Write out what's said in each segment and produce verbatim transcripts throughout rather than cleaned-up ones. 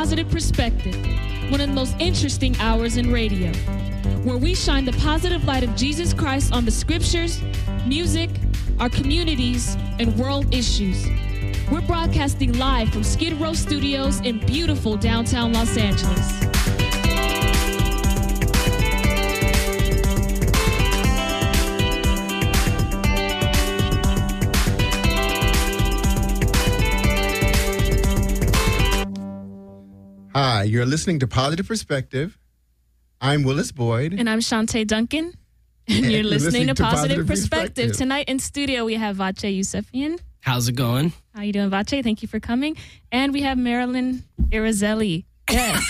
Positive Perspective, one of the most interesting hours in radio, where we shine the positive light of Jesus Christ on the scriptures, music, our communities, and world issues. We're broadcasting live from Skid Row Studios in beautiful downtown Los Angeles. Hi, you're listening to Positive Perspective. I'm Willis Boyd. And I'm Shantae Duncan. And, and you're, listening, you're listening to, to Positive, Positive Perspective. Perspective. Tonight in studio, we have Vache Yusefian. How's it going? How you doing, Vache? Thank you for coming. And we have Marilyn Irizarry. Yes.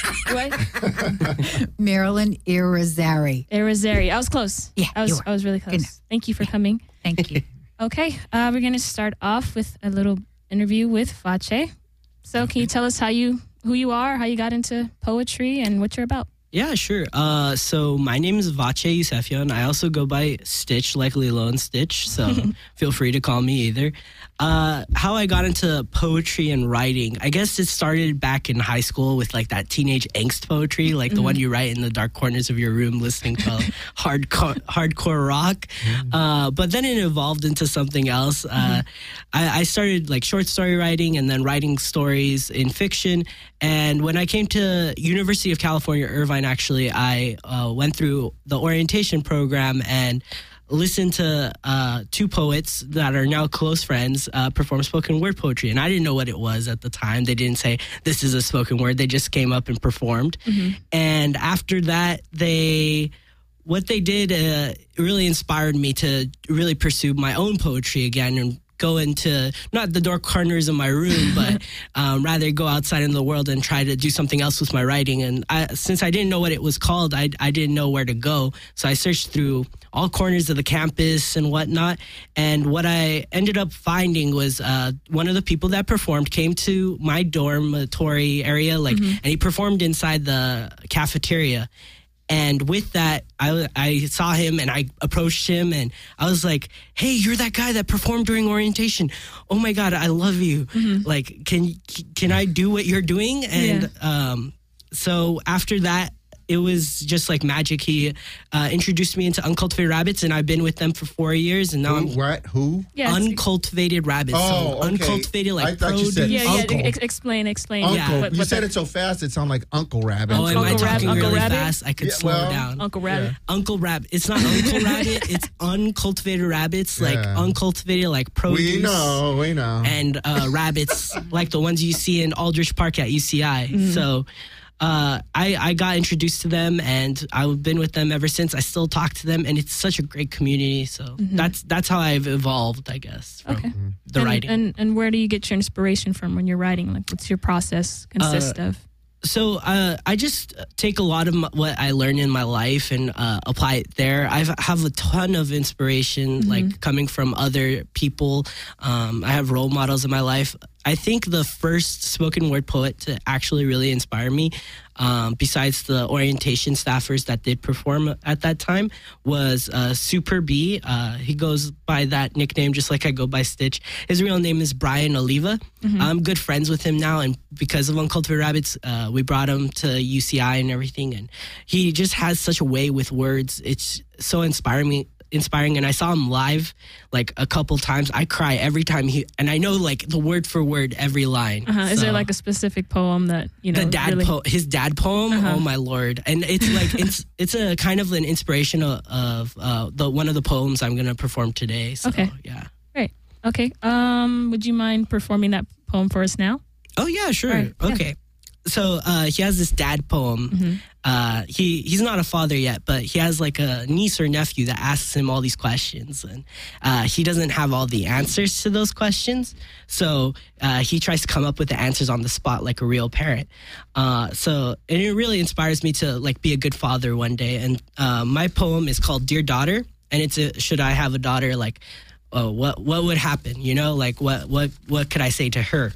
What? Marilyn Irizarry. Irizarry. I was close. Yeah, I was, you were. I was really close. Good. Thank you for coming. Thank you. Okay. Uh, we're going to start off with a little interview with Vache. So okay. Can you tell us how you... who you are, how you got into poetry, and what you're about? Yeah, sure. Uh, so my name is Vache Yusefian. I also go by Stitch, like Lilo and Stitch, so feel free to call me either. Uh, how I got into poetry and writing, I guess it started back in high school with like that teenage angst poetry, like mm-hmm. the one you write in the dark corners of your room listening to hardcore, hardcore rock. Mm-hmm. Uh, but then it evolved into something else. Uh, mm-hmm. I, I started like short story writing and then writing stories in fiction. And when I came to University of California, Irvine, actually, I uh, went through the orientation program and listened to uh, two poets that are now close friends uh, perform spoken word poetry. And I didn't know what it was at the time. They didn't say, this is a spoken word. They just came up and performed. Mm-hmm. And after that, they... what they did uh, really inspired me to really pursue my own poetry again and go into not the dark corners of my room, but um, rather go outside in the world and try to do something else with my writing. And I, since I didn't know what it was called, I, I didn't know where to go. So I searched through all corners of the campus and whatnot. And what I ended up finding was uh, one of the people that performed came to my dormitory area, like, mm-hmm. and he performed inside the cafeteria. And with that, I, I saw him and I approached him and I was like, hey, you're that guy that performed during orientation. Oh my God, I love you. Mm-hmm. Like, can can I do what you're doing? And yeah. um, so after that, it was just like magic. He uh, introduced me into Uncultivated Rabbits, and I've been with them for four years. And now Who, I'm what? Who? Yes. Uncultivated Rabbits. Oh, so okay. Uncultivated, like I thought produce. you said Yeah, uncle. yeah. Ex- explain, explain. Uncle. Yeah. What, you what said the, it so fast, it sounded like Uncle Rabbit. Oh, am I Uncle talking Rab- really Uncle Rabbit? fast? I could Yeah, slow well, down. Uncle Rabbit. Yeah. Uncle Rabbit. It's not Uncle Rabbit. It's uncultivated rabbits, like Yeah. uncultivated, like produce. We know, we know. And uh, rabbits, like the ones you see in Aldrich Park at U C I. Mm-hmm. So uh, I, I got introduced to them, and I've been with them ever since. I still talk to them, and it's such a great community. So mm-hmm. that's that's how I've evolved, I guess, from okay. the and, writing. And and where do you get your inspiration from when you're writing? Like, what's your process consist Uh, of? So uh, I just take a lot of my, what I learn in my life and uh, apply it there. I have a ton of inspiration, mm-hmm. like coming from other people. Um, I have role models in my life. I think the first spoken word poet to actually really inspire me, um, besides the orientation staffers that did perform at that time, was uh, Super B. Uh, he goes by that nickname just like I go by Stitch. His real name is Brian Oliva. Mm-hmm. I'm good friends with him now, and because of Uncultivated Rabbits, uh, we brought him to U C I and everything, and he just has such a way with words. It's so inspiring me. inspiring and I saw him live like a couple times. I cry every time he and I know like the word for word every line. Uh-huh. Is so, there like a specific poem that you know the dad really... po- his dad poem? Uh-huh. Oh my lord! And it's like it's it's a kind of an inspiration of, of uh, the one of the poems I'm gonna perform today. So, okay. Yeah. Great. Okay. Um, would you mind performing that poem for us now? Oh yeah, sure. Right. Okay. Yeah. So uh, he has this dad poem. Mm-hmm. Uh, he he's not a father yet, but he has like a niece or nephew that asks him all these questions, and uh, he doesn't have all the answers to those questions. So uh, he tries to come up with the answers on the spot like a real parent. Uh, so and it really inspires me to like be a good father one day. And uh, my poem is called "Dear Daughter," and it's a, should I have a daughter? Like, uh, what what would happen? You know, like what what what could I say to her?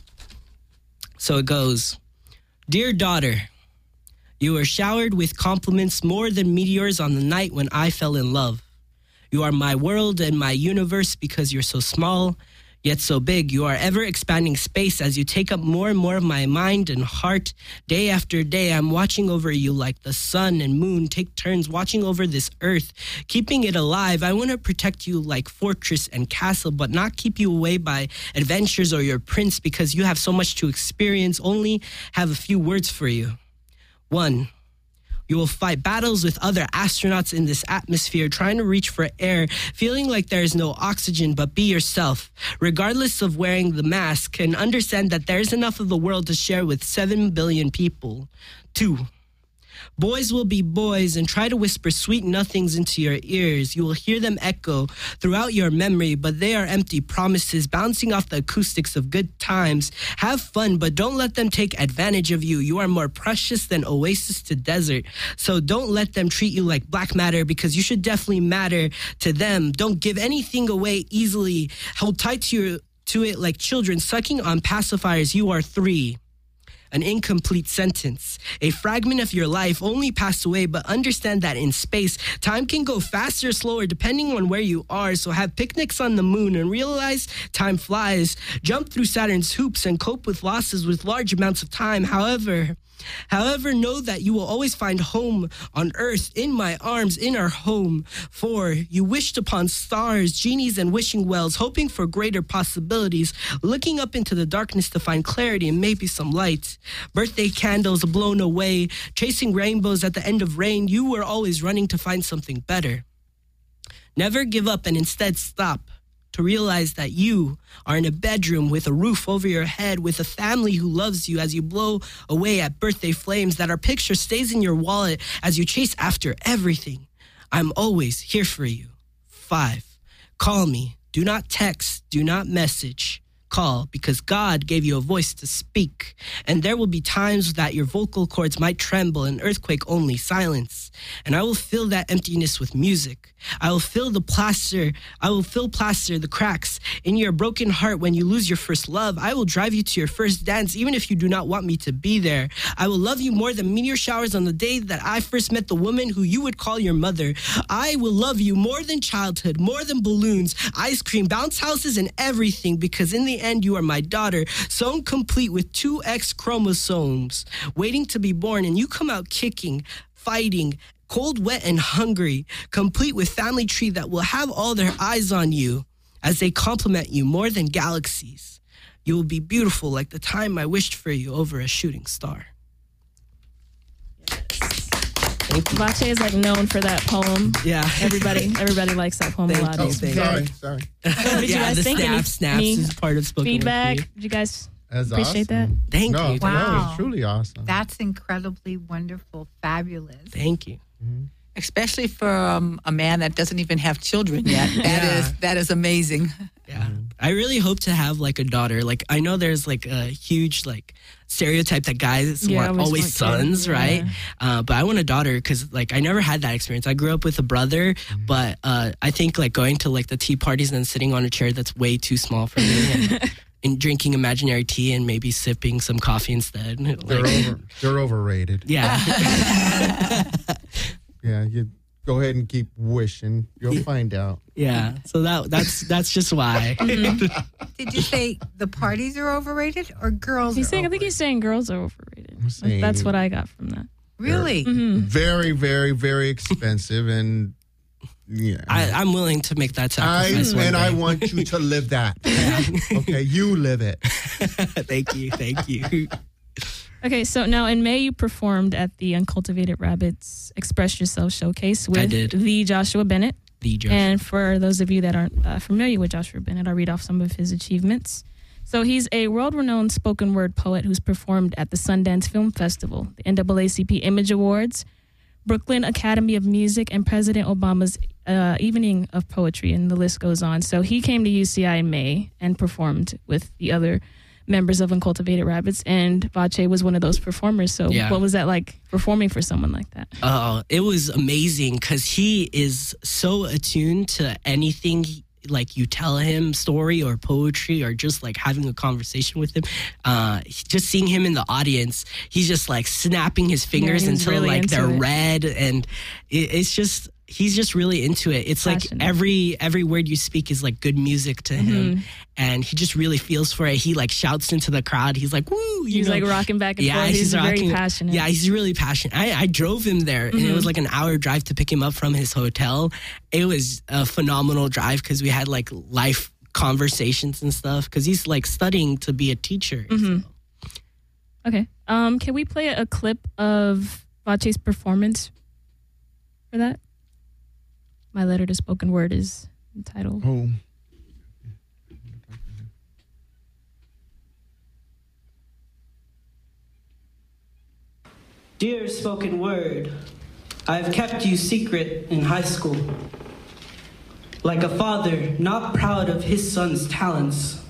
So it goes. Dear daughter, you were showered with compliments more than meteors on the night when I fell in love. You are my world and my universe because you're so small. yet so big. You are ever expanding space as you take up more and more of my mind and heart. Day after day, I'm watching over you like the sun and moon take turns watching over this earth, keeping it alive. I want to protect you like fortress and castle, but not keep you away by adventures or your prince, because you have so much to experience. Only have a few words for you. One, you will fight battles with other astronauts in this atmosphere, trying to reach for air, feeling like there is no oxygen, but be yourself, regardless of wearing the mask, and understand that there is enough of the world to share with seven billion people. Two, boys will be boys and try to whisper sweet nothings into your ears. You will hear them echo throughout your memory, but they are empty promises bouncing off the acoustics of good times. Have fun, but don't let them take advantage of you. You are more precious than oasis to desert, so don't let them treat you like black matter, because you should definitely matter to them. Don't give anything away easily. Hold tight to, your, to it like children sucking on pacifiers. You are three. An incomplete sentence. A fragment of your life only passed away, but understand that in space, time can go faster or slower depending on where you are. So have picnics on the moon and realize time flies. Jump through Saturn's hoops and cope with losses with large amounts of time. However, However, know that you will always find home on earth, in my arms, in our home. For you wished upon stars, genies, and wishing wells, hoping for greater possibilities, looking up into the darkness to find clarity and maybe some light. Birthday candles blown away, chasing rainbows at the end of rain. You were always running to find something better. Never give up and instead stop to realize that you are in a bedroom with a roof over your head, with a family who loves you as you blow away at birthday flames, that our picture stays in your wallet as you chase after everything. I'm always here for you. Five, call me. Do not text. Do not message. Call, because God gave you a voice to speak. And there will be times that your vocal cords might tremble, an earthquake only, silence. And I will fill that emptiness with music. I will fill the plaster, I will fill plaster the cracks in your broken heart when you lose your first love. I will drive you to your first dance, even if you do not want me to be there. I will love you more than meteor showers on the day that I first met the woman who you would call your mother. I will love you more than childhood, more than balloons, ice cream, bounce houses, and everything, because in the end, you are my daughter, sewn complete with two X chromosomes, waiting to be born, and you come out kicking, fighting, cold, wet, and hungry, complete with family tree that will have all their eyes on you as they compliment you more than galaxies. You will be beautiful like the time I wished for you over a shooting star. Vache is like known for that poem. Yeah. Everybody everybody likes that poem Thank a lot. you, Oh, thank sorry, you. sorry. What did you Yeah, guys the think? snap, Any- snaps any is part of spoken word feedback? theory. Did you guys That's appreciate awesome. Thank no, you. that Wow. was truly awesome. That's incredibly wonderful, fabulous. Thank you. Especially for um, a man that doesn't even have children yet. That Yeah. is that is amazing. Yeah. I really hope to have like a daughter. Like I know there's like a huge like stereotype that guys Yeah, want always always want sons, kids, right? yeah. Uh, but I want a daughter because like I never had that experience. I grew up with a brother, but uh, I think like going to like the tea parties and then sitting on a chair that's way too small for me and, and drinking imaginary tea and maybe sipping some coffee instead. They're Like, over. They're overrated. yeah. Yeah, you go ahead and keep wishing. You'll find out. Yeah. So that that's that's just why. Did you say the parties are overrated or girls He's are saying I think overrated? he's saying girls are overrated. I'm saying- That's what I got from that. Really? Very, very, very expensive, and yeah. I, I'm willing to make that I sacrifice. one and I day. want you to live that. Okay, you live it. Thank you. Thank you. Okay, so now in May you performed at the Uncultivated Rabbits Express Yourself showcase with did. the Joshua Bennett. The Josh. And for those of you that aren't uh, familiar with Joshua Bennett, I'll read off some of his achievements. So he's a world-renowned spoken word poet who's performed at the Sundance Film Festival, the N double A C P Image Awards, Brooklyn Academy of Music, and President Obama's uh, Evening of Poetry, and the list goes on. So he came to U C I in May and performed with the other members of Uncultivated Rabbits, and Vache was one of those performers. So Yeah. what was that like performing for someone like that? Oh, it was amazing because he is so attuned to anything like you tell him, story or poetry or just like having a conversation with him. Uh, just seeing him in the audience, he's just like snapping his fingers he was until really like into they're it. red, and it, it's just he's just really into it. It's Passionate. like every every word you speak is like good music to him, and he just really feels for it. He like shouts into the crowd. He's like, "Woo!" You He's know? like rocking back and yeah, forth. He's, he's very rocking- passionate. Yeah, he's really passionate. I, I drove him there, and it was like an hour drive to pick him up from his hotel. It was a phenomenal drive because we had like life conversations and stuff. Because he's like studying to be a teacher. so. Okay. Um, can we play a clip of Vache's performance for that? My letter to spoken word is entitled. Oh. Dear spoken word, I have kept you secret in high school. Like a father not proud of his son's talents.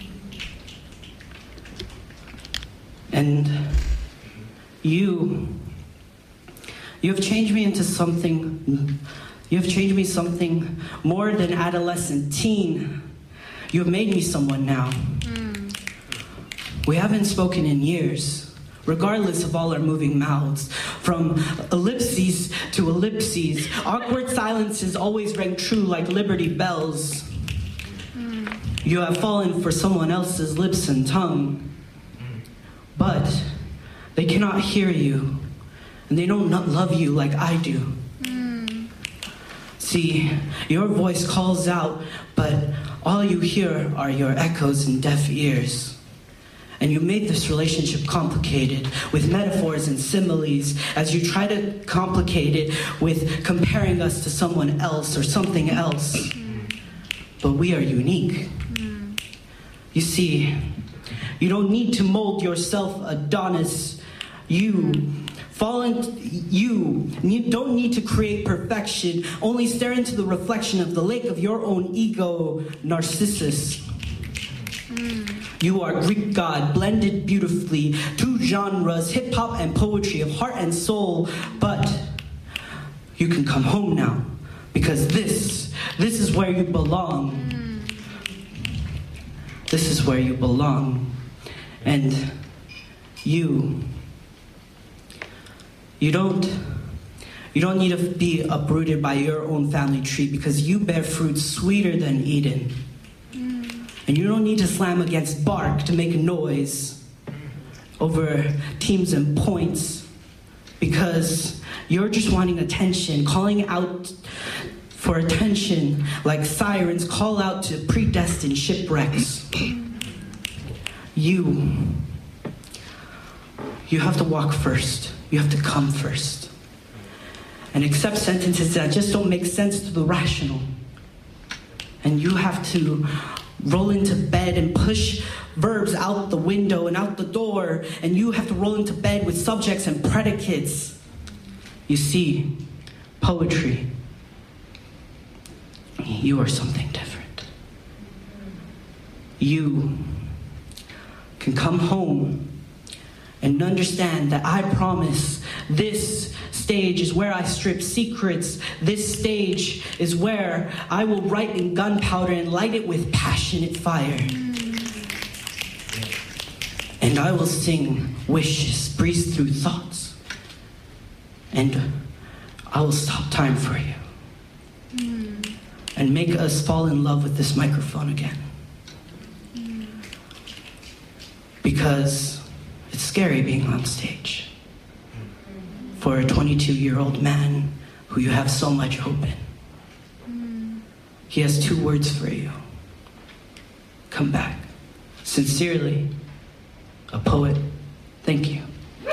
And you, you have changed me into something, you have changed me something more than adolescent, teen. You have made me someone now. We haven't spoken in years. Regardless of all our moving mouths, from ellipses to ellipses, awkward silences always rang true like Liberty bells. You have fallen for someone else's lips and tongue, but they cannot hear you, and they don't not love you like I do. See, your voice calls out, but all you hear are your echoes in deaf ears. And you made this relationship complicated with metaphors and similes as you try to complicate it with comparing us to someone else or something else. But we are unique. You see, you don't need to mold yourself Adonis. You fall into, you need, don't need to create perfection, only stare into the reflection of the lake of your own ego, Narcissus. You are Greek god, blended beautifully, two genres, hip-hop and poetry of heart and soul, but you can come home now, because this, this is where you belong. This is where you belong. And you, you don't, you don't need to be uprooted by your own family tree, because you bear fruit sweeter than Eden. And you don't need to slam against bark to make a noise over teams and points, because you're just wanting attention, calling out for attention like sirens call out to predestined shipwrecks. You, you have to walk first. You have to come first. And accept sentences that just don't make sense to the rational. And you have to roll into bed and push verbs out the window and out the door, and you have to roll into bed with subjects and predicates. You see, poetry, you are something different. You can come home and understand that I promise this stage is where I strip secrets. This stage is where I will write in gunpowder and light it with passionate fire. And I will sing wishes, breeze through thoughts. And I will stop time for you. And make us fall in love with this microphone again. Because it's scary being on stage. For a twenty-two-year-old man who you have so much hope in. He has two words for you. Come back. Sincerely, a poet. Thank you.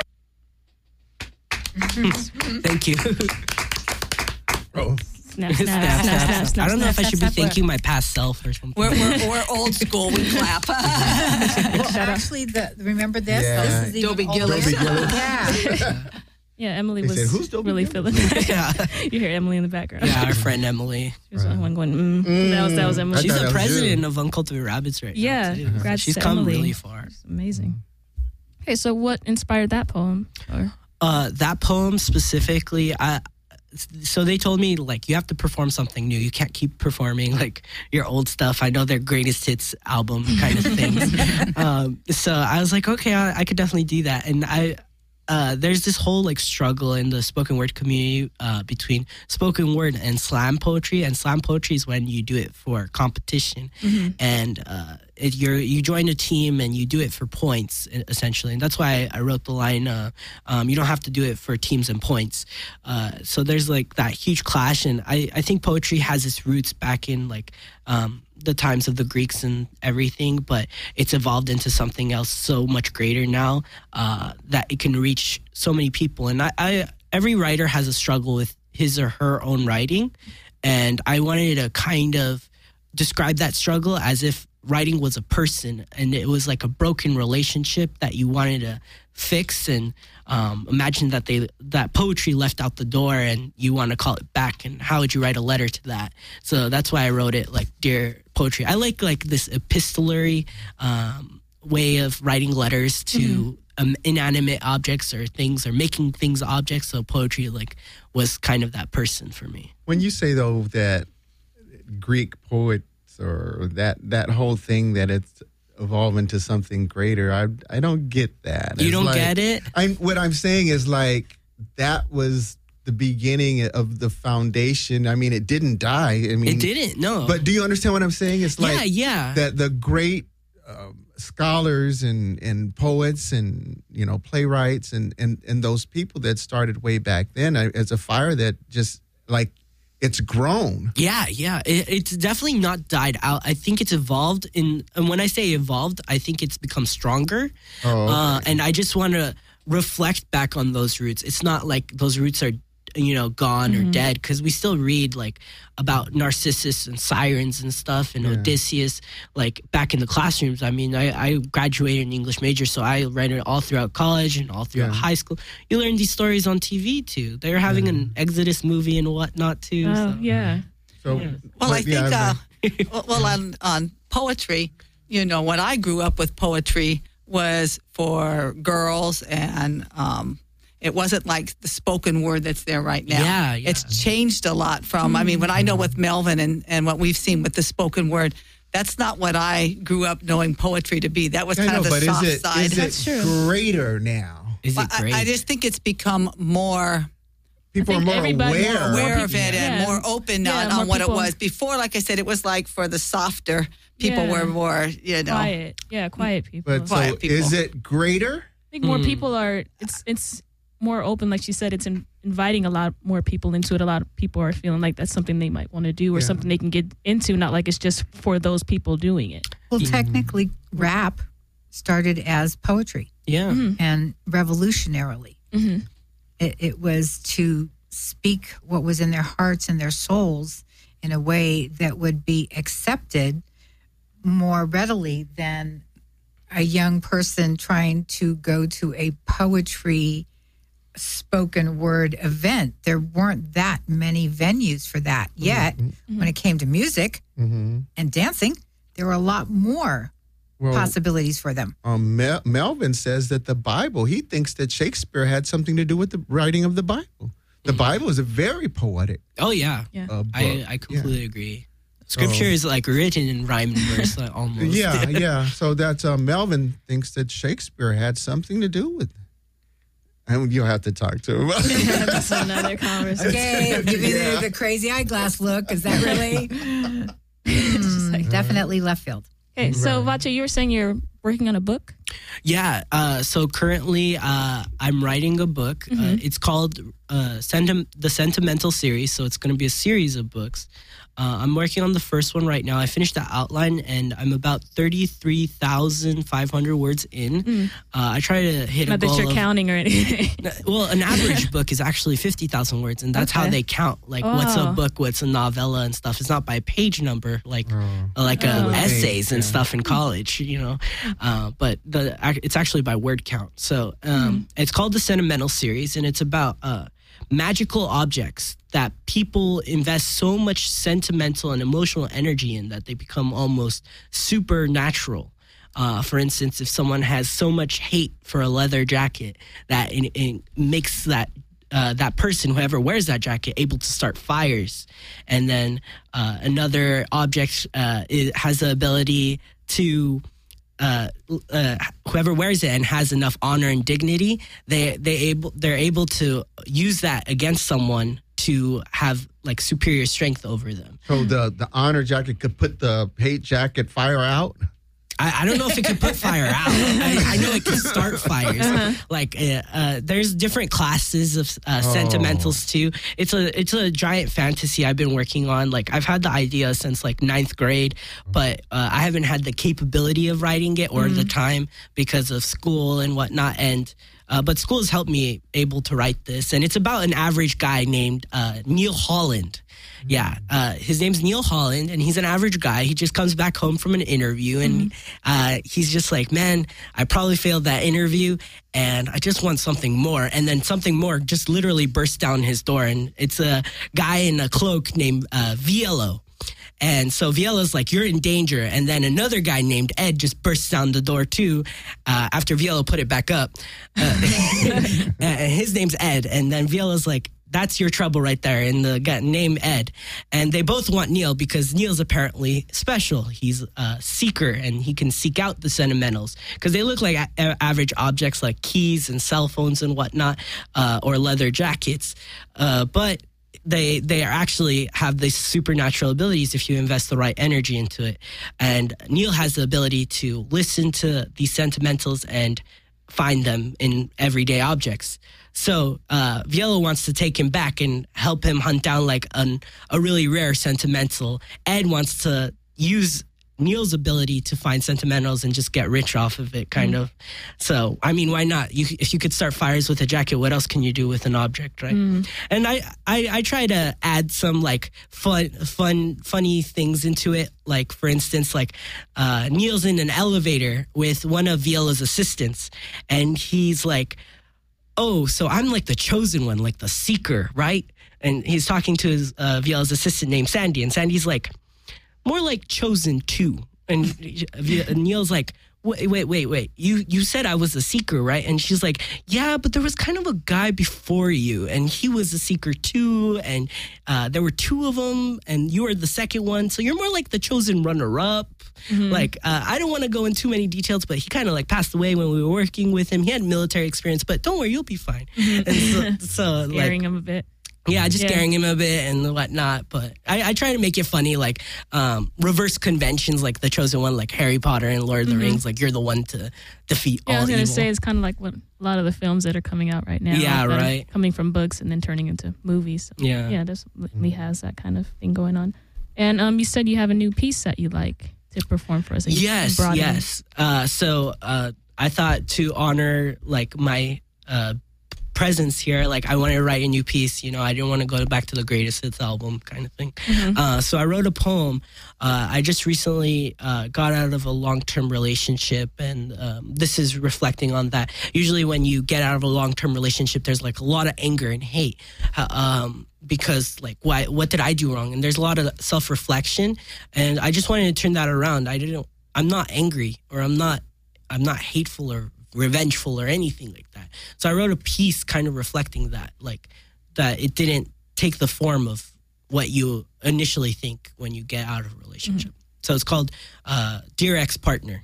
Thank you. Oh. Snap, snap, snap, snap, snap, I don't know snap, if I should snap, be snap. thanking my past self or something. We're, we're, we're old school. We clap. Well, actually, the remember this? Yeah. This is even Dobie older. Gillis. Dobie Gillis. Yeah. Yeah, Emily They was said, "Who's Dobie really Gillis?" feeling it. Yeah. You hear Emily in the background. Yeah, our friend Emily. She was the only one going, mm. That was, that was I Emily. She's thought the that was president you. of Uncultivated Rabbits right Yeah, now. too. congrats She's to come Emily. really far. It's amazing. Okay, so what inspired that poem? Or Uh, that poem specifically, I, so they told me, like, you have to perform something new. You can't keep performing, like, your old stuff. I know their greatest hits album kind of things. um, so I was like, okay, I, I could definitely do that. And I, uh, there's this whole like struggle in the spoken word community uh, between spoken word and slam poetry. And slam poetry is when you do it for competition, mm-hmm. and uh, it, you're you join a team and you do it for points essentially. And that's why I, I wrote the line. Uh, um, you don't have to do it for teams and points. Uh, so there's like that huge clash, and I, I think poetry has its roots back in like. Um, the times of the Greeks and everything, but it's evolved into something else so much greater now uh, that it can reach so many people. And I, I, every writer has a struggle with his or her own writing, and I wanted to kind of describe that struggle as if writing was a person, and it was like a broken relationship that you wanted to fix. And um, imagine that they that poetry left out the door, and you want to call it back. And how would you write a letter to that? So that's why I wrote it like Dear Poetry. I like like this epistolary um, way of writing letters to mm-hmm. um, inanimate objects or things, or making things objects. So poetry like was kind of that person for me. When you say though that Greek poets or that that whole thing that it's evolve into something greater, I I don't get that. You it's don't like, get it? I'm what I'm saying is like that was the beginning of the foundation. I mean, it didn't die. I mean, it didn't. No. But do you understand what I'm saying? It's like yeah, yeah. that the great um, scholars and and poets and you know playwrights and and and those people that started way back then I, as a fire that just like. It's grown. Yeah, yeah. It, it's definitely not died out. I think it's evolved. In, and when I say evolved, I think it's become stronger. Oh, okay. uh, and I just want to reflect back on those roots. It's not like those roots are, you know, gone mm-hmm. or dead, because we still read like about Narcissus and sirens and stuff, and yeah. Odysseus, like back in the classrooms. I mean, I, I graduated an English major, so I read it all throughout college and all throughout yeah. high school. You learn these stories on T V too. They're having yeah. an Exodus movie and whatnot too. Oh, so. yeah. So, yeah. Well, I think, yeah, uh, well, on, on poetry, you know, when I grew up with poetry was for girls, and um, it wasn't like the spoken word that's there right now. Yeah, yeah. It's changed a lot from, I mean, when I know with Melvin and, and what we've seen with the spoken word, that's not what I grew up knowing poetry to be. That was I kind know, of the but soft is it, side. Is That's it true. greater now? Is Well, it great? I, I just think it's become more People are think more everybody- aware. more aware people- of it and yeah. more open Yeah, on, more on what people- it was. Before, like I said, it was like for the softer people Yeah. were more, you know. Quiet. Yeah, quiet people. But so Quiet people. is it greater? I think more Mm. people are. It's it's more open, like she said. It's in, inviting a lot more people into it. A lot of people are feeling like that's something they might want to do or Yeah. something they can get into. Not like it's just for those people doing it. Well, technically, rap started as poetry, yeah. Mm-hmm. and revolutionarily. Mm-hmm. It, it was to speak what was in their hearts and their souls in a way that would be accepted more readily than a young person trying to go to a poetry spoken word event. There weren't that many venues for that yet. Mm-hmm. When it came to music Mm-hmm. and dancing, there were a lot more Well, possibilities for them. um, Mel- Melvin says that the Bible, he thinks that Shakespeare had something to do with the writing of the Bible. The Bible is a very poetic Oh, yeah. Yeah. uh, book. I, I completely agree. Scripture So- is like written in rhyme and verse, like, almost. Yeah, yeah. So that's uh, Melvin thinks that Shakespeare had something to do with it. And you'll have to talk to him. That's another conversation. Okay, I'll give you the, the crazy eyeglass look. Is that really? Just like- Mm, definitely left field. Okay, so Vacha, you were saying you're working on a book? Yeah. Uh, so currently, uh, I'm writing a book. Uh, Mhm. it's called uh, Sentim- the Sentimental Series. So it's going to be a series of books. Uh, I'm working on the first one right now. I finished the outline, and I'm about thirty-three thousand five hundred words in. Mm. Uh, I try to hit a Not goal that you're of, counting or anything. Well, an average book is actually fifty thousand words, and that's how Okay. they count. Like, what's a Oh. book, what's a novella and stuff. It's not by page number, like Oh. like uh, Oh. essays and Yeah. stuff in college, you know. Uh, but the ac- it's actually by word count. So um, it's called the Sentimental Series, and it's about uh, magical objects that people invest so much sentimental and emotional energy in that they become almost supernatural. Uh, for instance, if someone has so much hate for a leather jacket that it, it makes that uh, that person, whoever wears that jacket, able to start fires, and then uh, another object uh, it has the ability to uh, uh, whoever wears it and has enough honor and dignity, they they able they're able to use that against someone to have like superior strength over them. So the the honor jacket could put the hate jacket fire out. I, I don't know if it can put fire out. I, I know it can start fires. Uh-huh. Like uh, uh, there's different classes of uh, oh. sentimentals too. It's a it's a giant fantasy I've been working on. Like I've had the idea since like ninth grade, but uh, I haven't had the capability of writing it or mm-hmm. the time because of school and whatnot. And uh, but school has helped me able to write this, and it's about an average guy named uh, Neil Holland. Yeah, uh, his name's Neil Holland, and he's an average guy. He just comes back home from an interview, and uh, he's just like, man, I probably failed that interview, and I just want something more. And then something more just literally bursts down his door, and it's a guy in a cloak named uh, Viello. And so Viello's like, you're in danger. And then another guy named Ed just bursts down the door too uh, after Viello put it back up. Uh, his name's Ed, and then Viello's like, that's your trouble right there, and the guy named Ed. And they both want Neil because Neil's apparently special. He's a seeker, and he can seek out the sentimentals because they look like a- average objects like keys and cell phones and whatnot, uh, or leather jackets. Uh, but they they are actually have these supernatural abilities if you invest the right energy into it. And Neil has the ability to listen to these sentimentals and find them in everyday objects. So uh, Viello wants to take him back and help him hunt down like an, a really rare sentimental. Ed wants to use Neil's ability to find sentimentals and just get rich off of it, kind mm. of. So, I mean, why not? You, if you could start fires with a jacket, what else can you do with an object, right? Mm. And I, I, I try to add some like fun, fun, funny things into it. Like, for instance, like uh, Neil's in an elevator with one of Viello's assistants, and he's like, oh, so I'm like the chosen one, like the seeker, right? And he's talking to his uh, Viello's assistant named Sandy, and Sandy's like, more like chosen two. And Neil's like, wait, wait, wait, wait. You you said I was a seeker, right? And she's like, yeah, but there was kind of a guy before you, and he was a seeker too, and uh, there were two of them, and you were the second one, so you're more like the chosen runner-up. Mm-hmm. Like, uh, I don't want to go into too many details, but he kind of like passed away when we were working with him. He had military experience, but don't worry, you'll be fine. Mm-hmm. And so, so scaring like, him a bit. Yeah, just yeah. scaring him a bit and whatnot. But I, I try to make it funny, like um, reverse conventions, like the chosen one, like Harry Potter and Lord of the mm-hmm. Rings. Like you're the one to defeat yeah, all I was gonna evil. say it's kind of like what a lot of the films that are coming out right now. Yeah, like right. Coming from books and then turning into movies. So, yeah, yeah, definitely has that kind of thing going on. And um, you said you have a new piece that you like to perform for us. That yes, yes. Uh, so uh, I thought to honor like my. Uh, presence here, like I wanted to write a new piece, you know, I didn't want to go back to the greatest hits album kind of thing. Mm-hmm. Uh, so I wrote a poem. Uh, I just recently uh, got out of a long-term relationship, and um, this is reflecting on that. Usually when you get out of a long-term relationship, there's like a lot of anger and hate uh, um, because like, why, what did I do wrong? And there's a lot of self-reflection, and I just wanted to turn that around. I didn't, I'm not angry, or I'm not, I'm not hateful or revengeful or anything like that. So I wrote a piece kind of reflecting that, like that it didn't take the form of what you initially think when you get out of a relationship. Mm-hmm. So it's called uh, Dear Ex-Partner.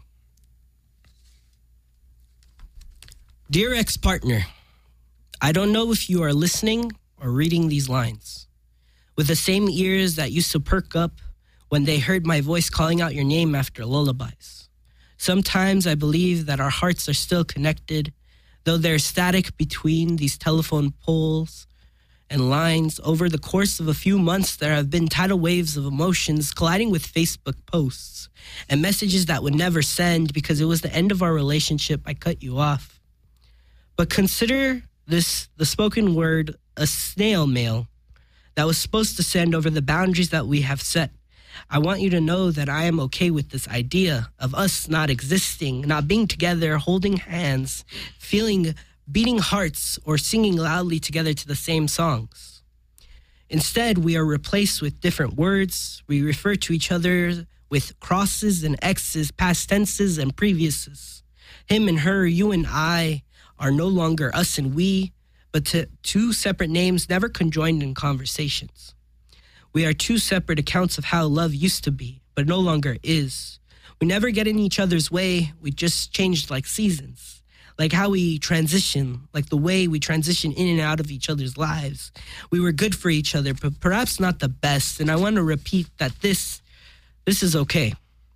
Dear ex-partner, I don't know if you are listening or reading these lines. With the same ears that used to perk up when they heard my voice calling out your name after lullabies. Sometimes I believe that our hearts are still connected, though there's static between these telephone poles and lines. Over the course of a few months, there have been tidal waves of emotions colliding with Facebook posts and messages that would never send because it was the end of our relationship. I cut you off. But consider this, the spoken word, a snail mail that was supposed to send over the boundaries that we have set. I want you to know that I am okay with this idea of us not existing, not being together, holding hands, feeling, beating hearts, or singing loudly together to the same songs. Instead, we are replaced with different words. We refer to each other with crosses and X's, past tenses and previous's. Him and her, you and I are no longer us and we, but to two separate names never conjoined in conversations. We are two separate accounts of how love used to be, but no longer is. We never get in each other's way. We just changed like seasons. Like how we transition, like the way we transition in and out of each other's lives. We were good for each other, but perhaps not the best. And I want to repeat that this, this is okay.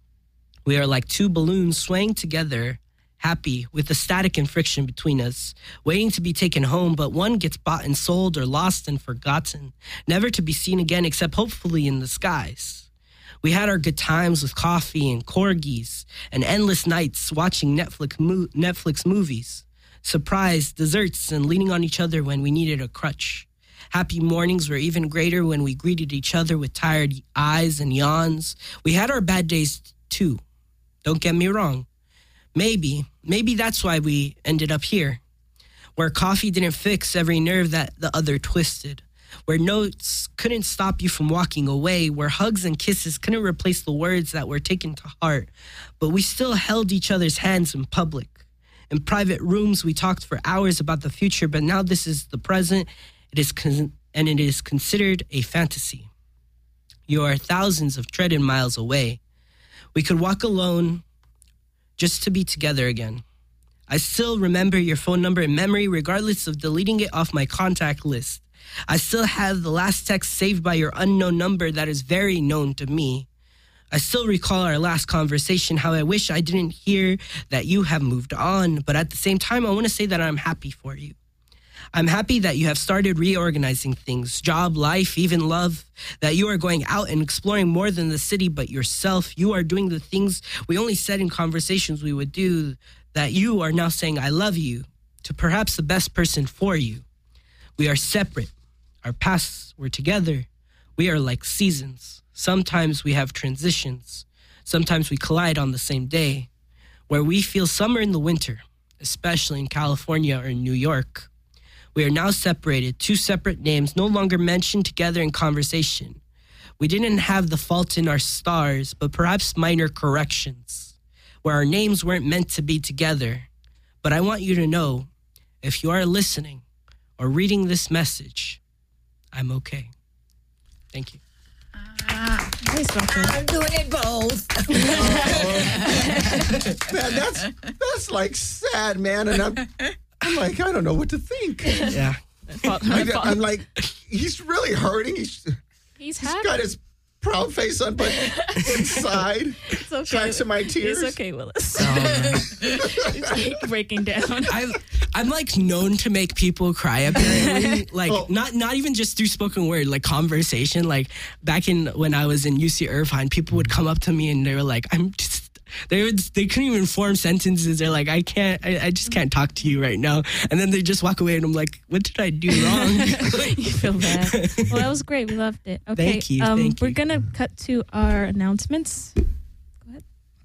We are like two balloons swaying together, happy with the static and friction between us, waiting to be taken home, but one gets bought and sold or lost and forgotten, never to be seen again except hopefully in the skies. We had our good times with coffee and corgis and endless nights watching Netflix mo- Netflix movies, surprise desserts and leaning on each other when we needed a crutch. Happy mornings were even greater when we greeted each other with tired eyes and yawns. We had our bad days too. Don't get me wrong. Maybe, maybe that's why we ended up here, where coffee didn't fix every nerve that the other twisted, where notes couldn't stop you from walking away, where hugs and kisses couldn't replace the words that were taken to heart, but we still held each other's hands in public. In private rooms, we talked for hours about the future, but now this is the present, it is con- and it is considered a fantasy. You are thousands of treaded miles away. We could walk alone just to be together again. I still remember your phone number in memory, regardless of deleting it off my contact list. I still have the last text saved by your unknown number that is very known to me. I still recall our last conversation, how I wish I didn't hear that you have moved on, but at the same time, I want to say that I'm happy for you. I'm happy that you have started reorganizing things, job, life, even love, that you are going out and exploring more than the city but yourself. You are doing the things we only said in conversations we would do, that you are now saying, I love you, to perhaps the best person for you. We are separate. Our pasts were together. We are like seasons. Sometimes we have transitions. Sometimes we collide on the same day, where we feel summer in the winter, especially in California or in New York. We are now separated, two separate names, no longer mentioned together in conversation. We didn't have the fault in our stars, but perhaps minor corrections, where our names weren't meant to be together. But I want you to know, if you are listening or reading this message, I'm okay. Thank you. Uh, I'm doing it both. Man, that's that's like sad, man. And I'm, I'm like, I don't know what to think. Yeah. I, I'm like, he's really hurting. He's He's he's happy. got his proud face on, but inside, It's okay. tracks in my tears. It's okay, Willis. Um, He's like breaking down. I, I'm like known to make people cry apparently. Like Oh. not not even just through spoken word, like conversation. Like back in when I was in U C Irvine, people would come up to me and they were like, I'm just they would they couldn't even form sentences. They're like, I can't I, I just can't talk to you right now. And then they just walk away and I'm like, what did I do wrong? You feel bad. Well, that was great. We loved it. Okay. Thank you, Um, thank we're you. gonna cut to our announcements. Go ahead.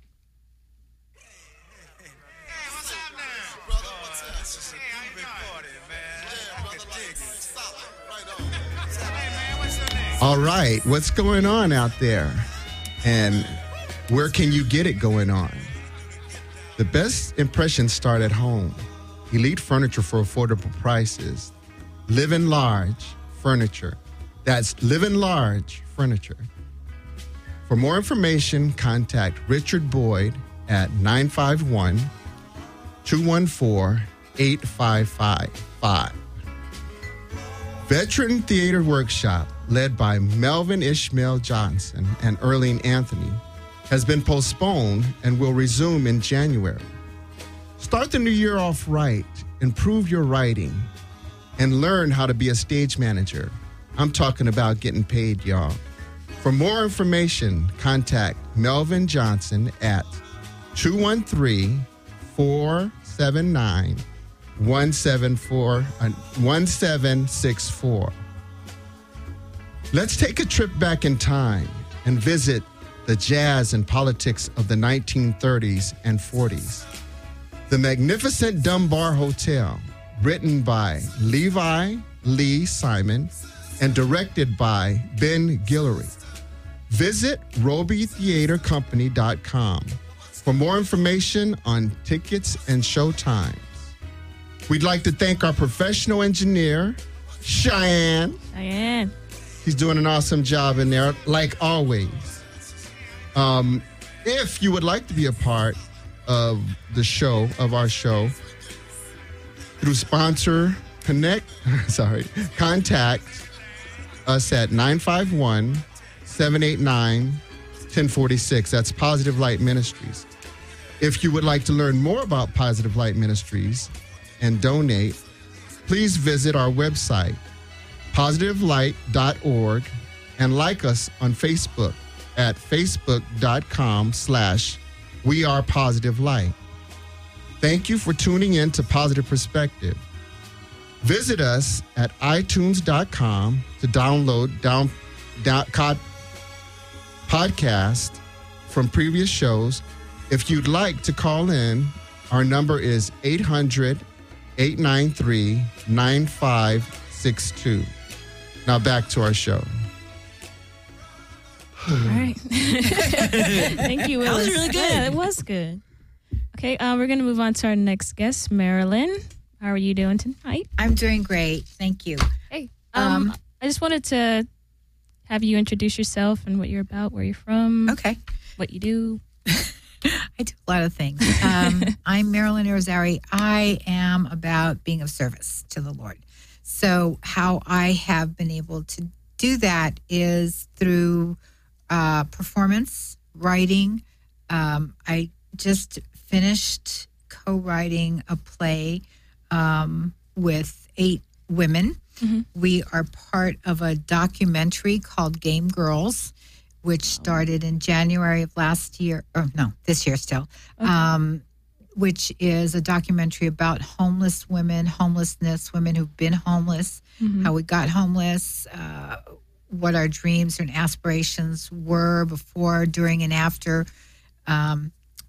All right, what's going on out there? And where can you get it going on? The best impressions start at home. Elite furniture for affordable prices. Living Large Furniture. That's Living Large Furniture. For more information, contact Richard Boyd at nine five one, two one four, eight five five five. Veteran Theater Workshop, led by Melvin Ishmael Johnson and Erling Anthony, has been postponed and will resume in January. Start the new year off right, improve your writing, and learn how to be a stage manager. I'm talking about getting paid, y'all. For more information, contact Melvin Johnson at two one three, four seven nine, one seven four, one seven six four. Let's take a trip back in time and visit the jazz and politics of the nineteen thirties and forties. The Magnificent Dunbar Hotel, written by Levi Lee Simon and directed by Ben Guillory. Visit roby theater company dot com for more information on tickets and show times. We'd like to thank our professional engineer, Cheyenne. Diane. He's doing an awesome job in there, like always. Um, If you would like to be a part of the show, of our show, through sponsor connect, sorry, contact us at nine five one, seven eight nine, one oh four six. That's Positive Light Ministries. If you would like to learn more about Positive Light Ministries and donate, please visit our website, positive light dot org, and like us on Facebook at facebook.com slash we are Positive Light. Thank you for tuning in to Positive Perspective. Visit us at i tunes dot com to download down, down cod, podcast from previous shows. If you'd like to call in, our number is eight hundred, eight nine three, nine five six two. Now back to our show. All right. Thank you, Willis. That was really good. Yeah, it was good. Okay, uh, we're going to move on to our next guest, Marilyn. How are you doing tonight? I'm doing great. Thank you. Hey, um, Um, I just wanted to have you introduce yourself and what you're about, where you're from, Okay. what you do. I do a lot of things. Um, I'm Marilyn Irizarry. I am about being of service to the Lord. So how I have been able to do that is through uh, performance, writing. Um, I just finished co-writing a play um, with eight women. Mm-hmm. We are part of a documentary called Game Girls, which started in January of last year, or no, this year still, Okay. um, which is a documentary about homeless women, homelessness, women who've been homeless, Mhm. how we got homeless, uh, what our dreams and aspirations were before, during, and after. Um,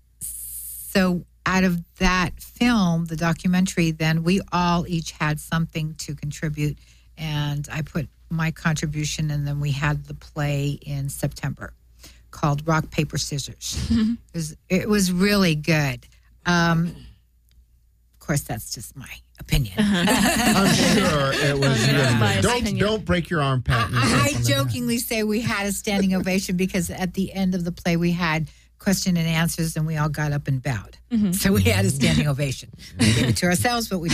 so out of that film, the documentary, then we all each had something to contribute, and I put my contribution, and then we had the play in September called Rock, Paper, Scissors. It was, it was really good. Um, of course, that's just my opinion. I'm sure it was Okay, really biased good. Don't, opinion. don't break your arm, Pat. I, I jokingly say we had a standing ovation because at the end of the play we had question and answers, and we all got up and bowed. So we had a standing ovation. We gave it to ourselves, but we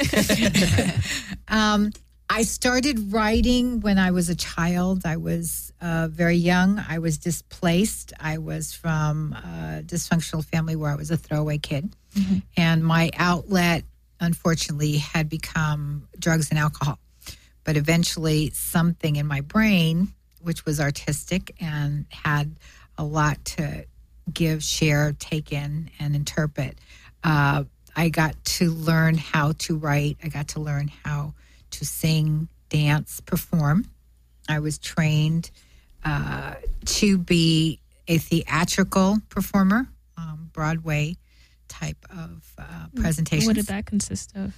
did. um, I started writing when I was a child. I was uh, very young. I was displaced. I was from a dysfunctional family where I was a throwaway kid. And my outlet, unfortunately, had become drugs and alcohol. But eventually, something in my brain, which was artistic and had a lot to give, share, take in, and interpret, uh, I got to learn how to write. I got to learn how to sing, dance, perform. I was trained uh, to be a theatrical performer, um, Broadway type of uh, presentations. What did that consist of?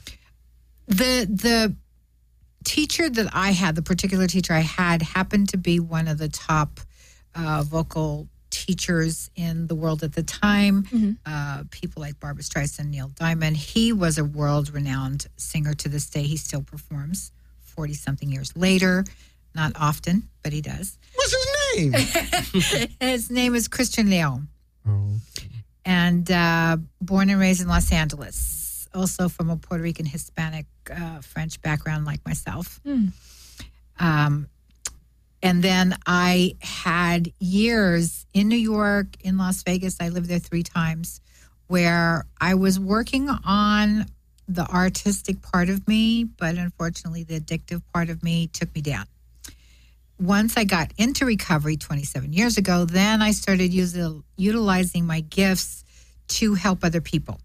The the teacher that I had, the particular teacher I had, happened to be one of the top uh, vocal teachers in the world at the time. Mm-hmm. Uh, people like Barbra Streisand, Neil Diamond. He was a world-renowned singer to this day. He still performs forty-something years later. Not often, but he does. What's his name? His name is Christian Leon. Oh. And uh, born and raised in Los Angeles, also from a Puerto Rican, Hispanic, uh, French background like myself. Mm. Um, and then I had years in New York, in Las Vegas. I lived there three times, where I was working on the artistic part of me, but unfortunately the addictive part of me took me down. Once I got into recovery twenty-seven years ago, then I started using, utilizing my gifts to help other people.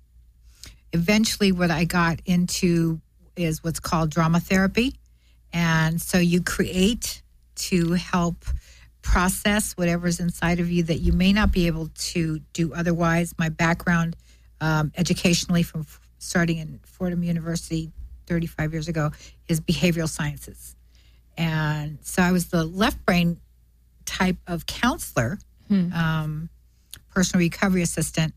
Eventually, what I got into is what's called drama therapy. And so you create to help process whatever's inside of you that you may not be able to do otherwise. My background um, educationally from f- starting in Fordham University thirty-five years ago is behavioral sciences. And so I was the left brain type of counselor, Hmm. um, personal recovery assistant.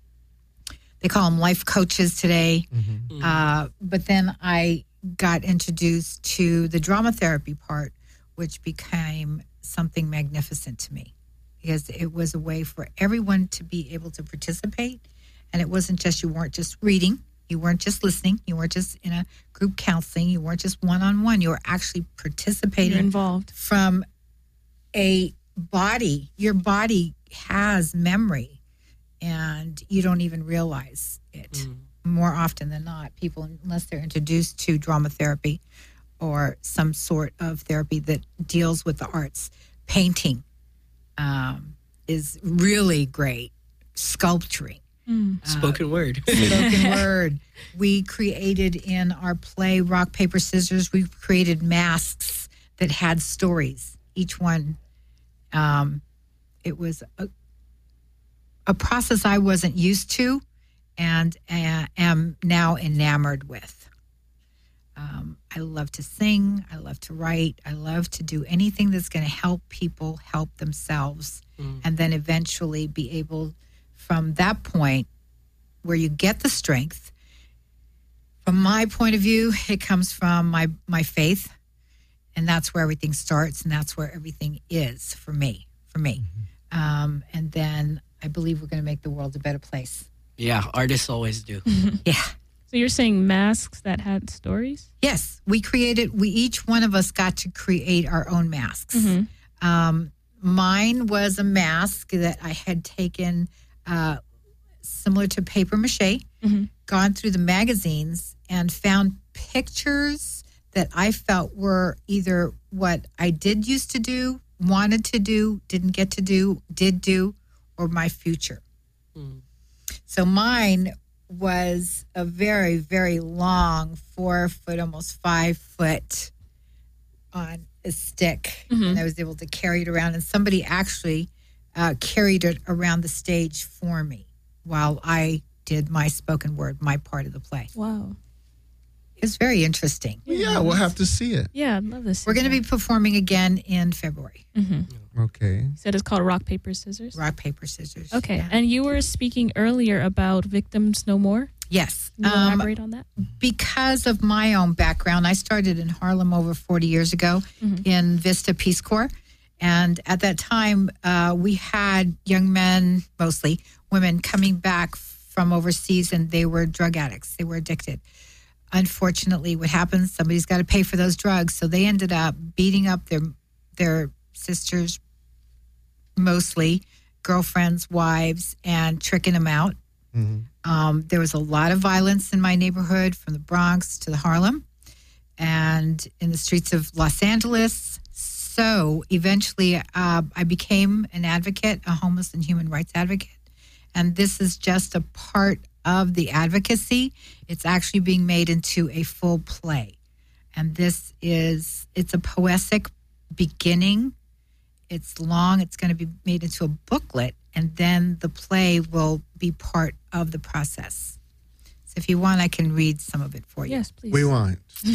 They call them life coaches today. Mm-hmm. Uh, but then I got introduced to the drama therapy part, which became something magnificent to me. because it was a way for everyone to be able to participate. And it wasn't just, you weren't just reading, you weren't just listening, you weren't just in a group counseling, you weren't just one-on-one, you were actually participating. You're involved. From a body. Your body has memory, and you don't even realize it. Mm. More often than not, people, unless they're introduced to drama therapy or some sort of therapy that deals with the arts, painting um, is really great. Sculpturing. Mm. Uh, spoken word. Spoken word. We created in our play, Rock, Paper, Scissors, we created masks that had stories. Each one, um, it was a, a process I wasn't used to and uh, am now enamored with. Um, I love to sing. I love to write. I love to do anything that's going to help people help themselves, mm. and then eventually be able, from that point where you get the strength, from my point of view, it comes from my, my faith, and that's where everything starts, and that's where everything is for me, for me. Mm-hmm. Um, and then I believe we're going to make the world a better place. Yeah, artists always do. Yeah. So you're saying masks that had stories? Yes, we created, we each one of us got to create our own masks. Mm-hmm. Um, mine was a mask that I had taken uh, similar to paper mache, mm-hmm. gone through the magazines and found pictures that I felt were either what I did used to do, wanted to do, didn't get to do, did do, or my future. Mm. So mine was a very, very long, four foot, almost five foot on a stick. Mm-hmm. And I was able to carry it around. And somebody actually uh, carried it around the stage for me while I did my spoken word, my part of the play. Wow. It was very interesting. Yeah, we'll have to see it. Yeah, I'd love this. We're going to be performing again in February. Mm-hmm. Okay. You said it's called Rock, Paper, Scissors? Rock, Paper, Scissors. Okay. Yeah. And you were speaking earlier about Victims No More? Yes. Can you um, elaborate on that? Because of my own background, I started in Harlem over forty years ago mm-hmm. in Vista Peace Corps. And at that time, uh, we had young men, mostly women, coming back from overseas, and they were drug addicts. They were addicted. Unfortunately, what happens, somebody's got to pay for those drugs. So they ended up beating up their their sisters, mostly girlfriends, wives, and tricking them out. Mm-hmm. Um, there was a lot of violence in my neighborhood, from the Bronx to the Harlem and in the streets of Los Angeles. So eventually uh, I became an advocate, a homeless and human rights advocate. And this is just a part of the advocacy. It's actually being made into a full play. And this is, it's a poetic beginning. It's long. It's going to be made into a booklet. And then the play will be part of the process. So if you want, I can read some of it for you. Yes, please. We want.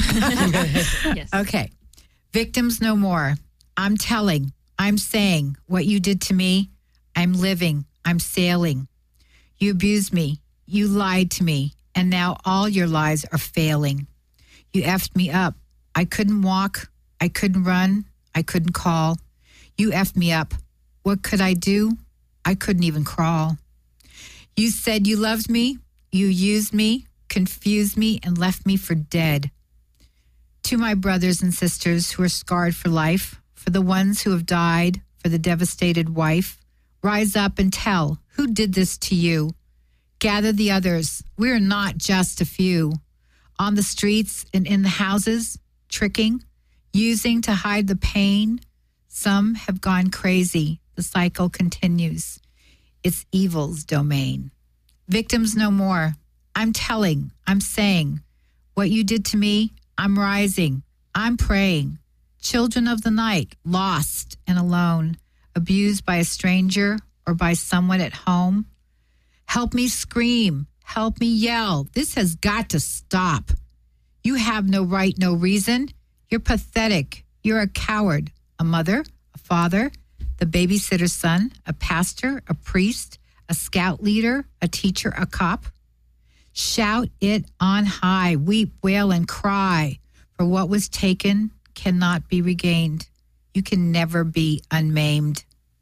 Yes. Okay. Victims no more. I'm telling, I'm saying what you did to me. I'm living, I'm sailing. You abused me. You lied to me. And now all your lies are failing. You effed me up. I couldn't walk. I couldn't run. I couldn't call. You effed me up. What could I do? I couldn't even crawl. You said you loved me. You used me, confused me, and left me for dead. To my brothers and sisters who are scarred for life, for the ones who have died, for the devastated wife, rise up and tell, who did this to you? Gather the others. We are not just a few. On the streets and in the houses, tricking, using to hide the pain. Some have gone crazy. The cycle continues. It's evil's domain. Victims no more. I'm telling, I'm saying, what you did to me, I'm rising, I'm praying. Children of the night, lost and alone, abused by a stranger or by someone at home. Help me scream, help me yell. This has got to stop. You have no right, no reason. You're pathetic. You're a coward, a mother, a father, the babysitter's son, a pastor, a priest, a scout leader, a teacher, a cop. Shout it on high, weep, wail, and cry, for what was taken cannot be regained. You can never be unmaimed.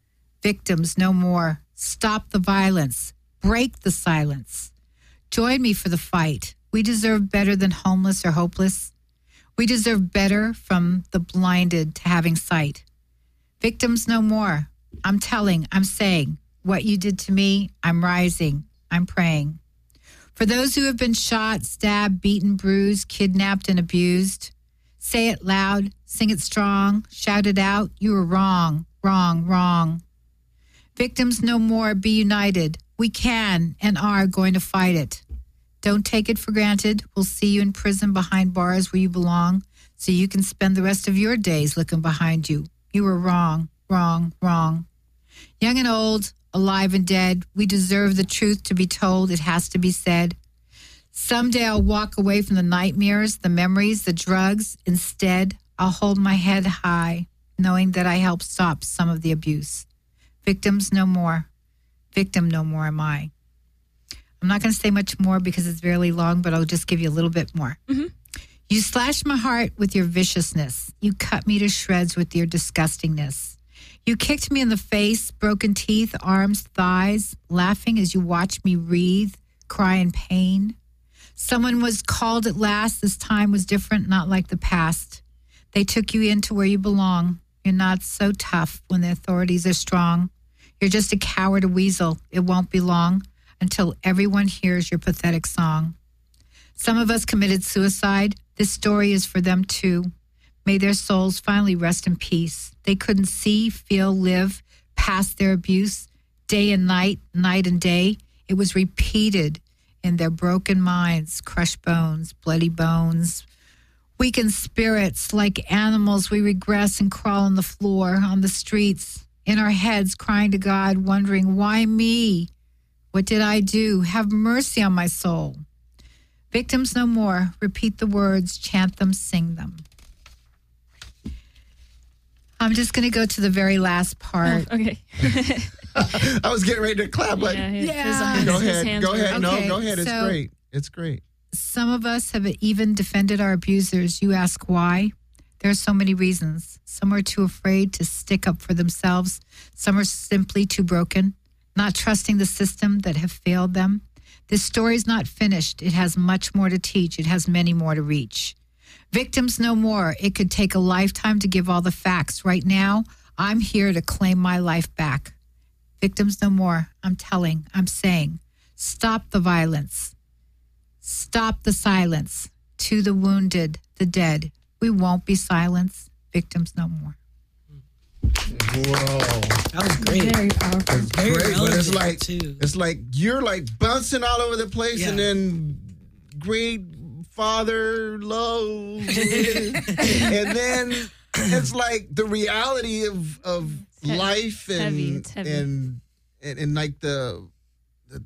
Victims, no more. Stop the violence. Break the silence. Join me for the fight. We deserve better than homeless or hopeless. We deserve better from the blinded to having sight. Victims, no more. I'm telling, I'm saying, what you did to me, I'm rising, I'm praying. For those who have been shot, stabbed, beaten, bruised, kidnapped, and abused, say it loud, sing it strong, shout it out, you are wrong, wrong, wrong. Victims, no more, be united. We can and are going to fight it. Don't take it for granted. We'll see you in prison behind bars where you belong, so you can spend the rest of your days looking behind you. You were wrong, wrong, wrong. Young and old, alive and dead, we deserve the truth to be told. It has to be said. Someday I'll walk away from the nightmares, the memories, the drugs. Instead, I'll hold my head high, knowing that I helped stop some of the abuse. Victims, no more. Victim, no more am I. I'm not going to say much more because it's very long, but I'll just give you a little bit more. Mm-hmm. You slashed my heart with your viciousness. You cut me to shreds with your disgustingness. You kicked me in the face, broken teeth, arms, thighs, laughing as you watched me writhe, cry in pain. Someone was called at last. This time was different, not like the past. They took you into where you belong. You're not so tough when the authorities are strong. You're just a coward, a weasel. It won't be long until everyone hears your pathetic song. Some of us committed suicide. This story is for them too. May their souls finally rest in peace. They couldn't see, feel, live past their abuse. Day and night, night and day, it was repeated in their broken minds, crushed bones, bloody bones. Weakened spirits, like animals, we regress and crawl on the floor, on the streets, in our heads, crying to God, wondering, why me? What did I do? Have mercy on my soul. Victims no more. Repeat the words, chant them, sing them. I'm just going to go to the very last part. Oh, okay. I was getting ready to clap. Like, yeah, his, Yeah. his, go his ahead. hands Go were- ahead. No, Okay, go ahead. It's so- great. It's great. Some of us have even defended our abusers. You ask why? There are so many reasons. Some are too afraid to stick up for themselves. Some are simply too broken, not trusting the system that have failed them. This story is not finished. It has much more to teach. It has many more to reach. Victims no more. It could take a lifetime to give all the facts. Right now, I'm here to claim my life back. Victims no more. I'm telling, I'm saying, stop the violence. Stop the silence. To the wounded, the dead, we won't be silenced. Victims no more. Whoa. That was great. Very powerful. It's Very great, but it's relevant, like too. it's like you're like bouncing all over the place, Yeah. and then great father love, and then it's like the reality of of heavy. life It's and heavy. It's heavy. and and and like the. the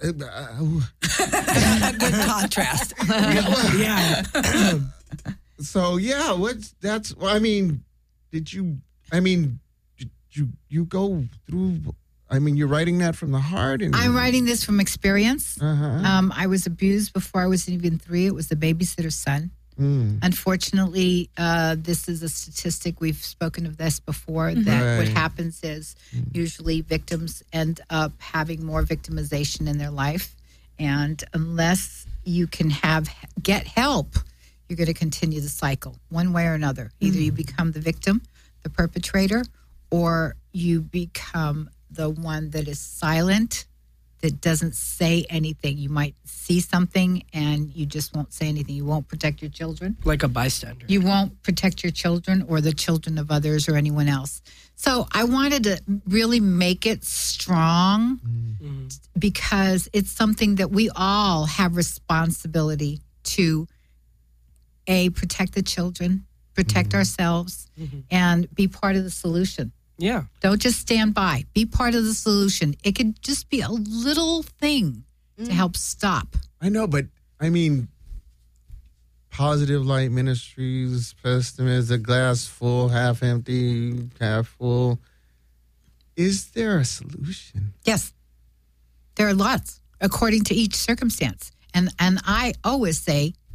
A good contrast. Yeah. so yeah, what's that's? Well, I mean, did you? I mean, did you you go through? I mean, you're writing that from the heart, and I'm writing this from experience. Uh-huh. Um, I was abused before I was even three. It was the babysitter's son. Mm. Unfortunately, uh, this is a statistic. We've spoken of this before, that what Right. happens is usually victims end up having more victimization in their life. And unless you can have get help, you're going to continue the cycle one way or another. Either you become the victim, the perpetrator, or you become the one that is silent, that doesn't say anything. You might see something and you just won't say anything. You won't protect your children. Like a bystander. You won't protect your children or the children of others or anyone else. So I wanted to really make it strong Mm-hmm. because it's something that we all have responsibility to, A, protect the children, protect ourselves, and be part of the solution. Yeah. Don't just stand by. Be part of the solution. It could just be a little thing to help stop. I know, but I mean, Positive Light Ministries, Pessimist, the glass full, half empty, half full. Is there a solution? Yes, there are lots according to each circumstance. And and I always say